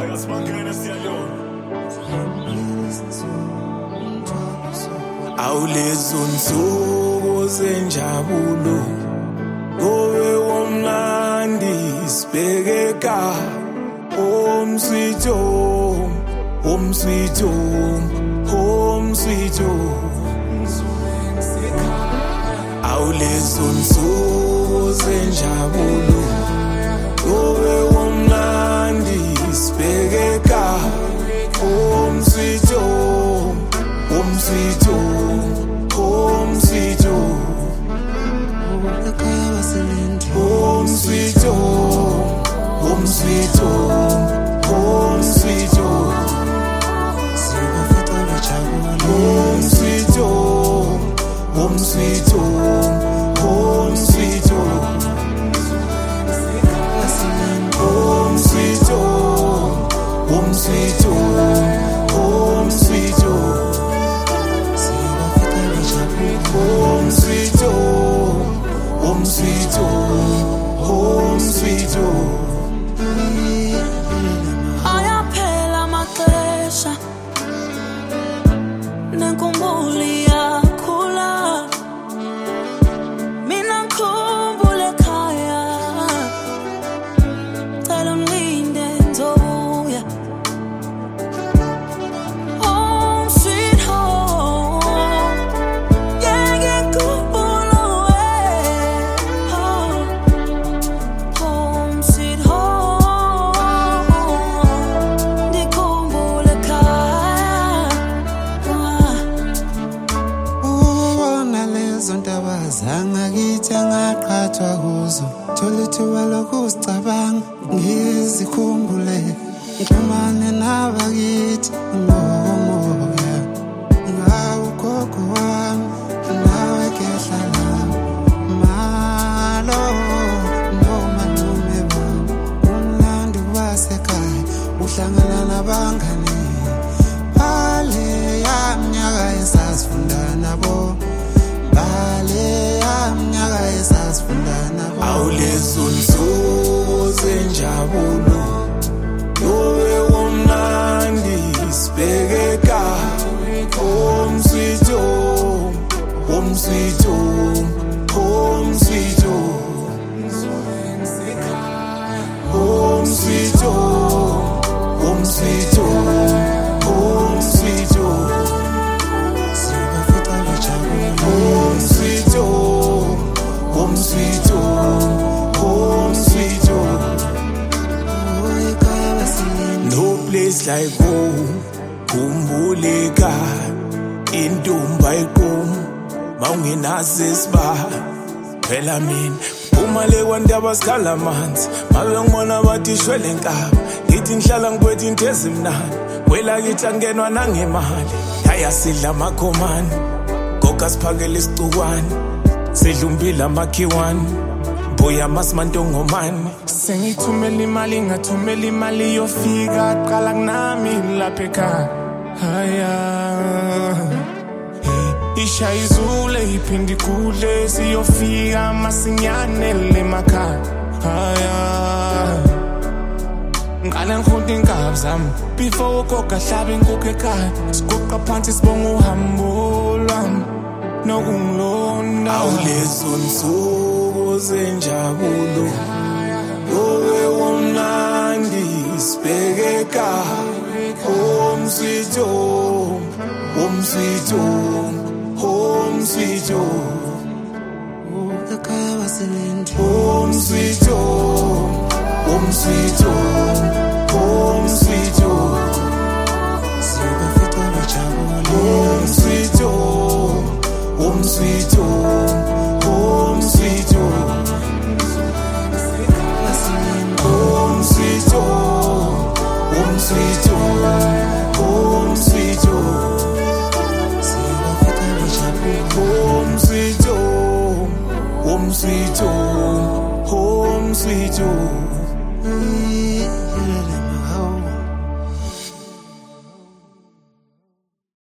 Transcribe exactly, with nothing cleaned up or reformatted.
Awulezo nsuku zenjabulo Kowe womnandi sibhekeka Home sweet home, home sweet home, home sweet home. Awulezo nsuku zenjabulo Kowe womnandi sibhekeka Home sweet home, home sweet home, home sweet home. Home sweet home, home sweet home, home sweet home. Home sweet home, home sweet home, home sweet home. Home sweet home, home sweet home, home sweet home. Home sweet home, home sweet home, home sweet home. Ayaphela amaxesha nenkumbuli yakhula mina ngikhumbule ekhaya cela ungilinde ngizobuya home sweet home ngeke ngikhumbule home sweet home ndikhumbule ekhaya ubona lezo ndaba zangakithi angaqhathwa kuzo thola ithuba lokusicabanga ngizikhumbule ngixhumane nabakithi ngomoya ngawo ugogo wami nawe kehlala malo noma nome bami umlando wasekhaya uhlangana nabangani bale yamnyaka esasifunda nabo bale yamnyaka esasifunda nabo Awulezo nsuku zenjabulo Kowe womnandi sibhekeka Home sweet home, home sweet home, home sweet home. Home sweet home, home sweet home, home sweet home. Home sweet home, home sweet home, home sweet home. No place like home, kumbuleka intumba iqhuma mawungenazi siba phela mina uma le kwandaba sikhala amanzi mabe ngibona bathi shwele nkaba ngithi ngihlala ngiphethe into ezimnandi wela kithi angenwa nangemali yaya sidla amakhomani goga siphakele isicukwane sidla umbila amakhiwane boya masimantongomani sengithumela imali ngathumela imali yofika qala kunami lapha ekhaya haya isha izule iphindi kudle siyofika masinyane lemakhaya haya ngala ngikhonto inkaba zami before ugoga hlabe inkukhu ekhaya siguqa phansi sibonga uhambo lwami nokungilonda awulezo nsuku zenjabulo Kowe womnandi sibhekeka Home sweet home, home sweet home, home sweet home. Home sweet home, home sweet home, home sweet home. Home sweet home, home sweet home, home sweet home. Home sweet home, home sweet home, home sweet home. Home sweet home, home sweet home, home sweet home.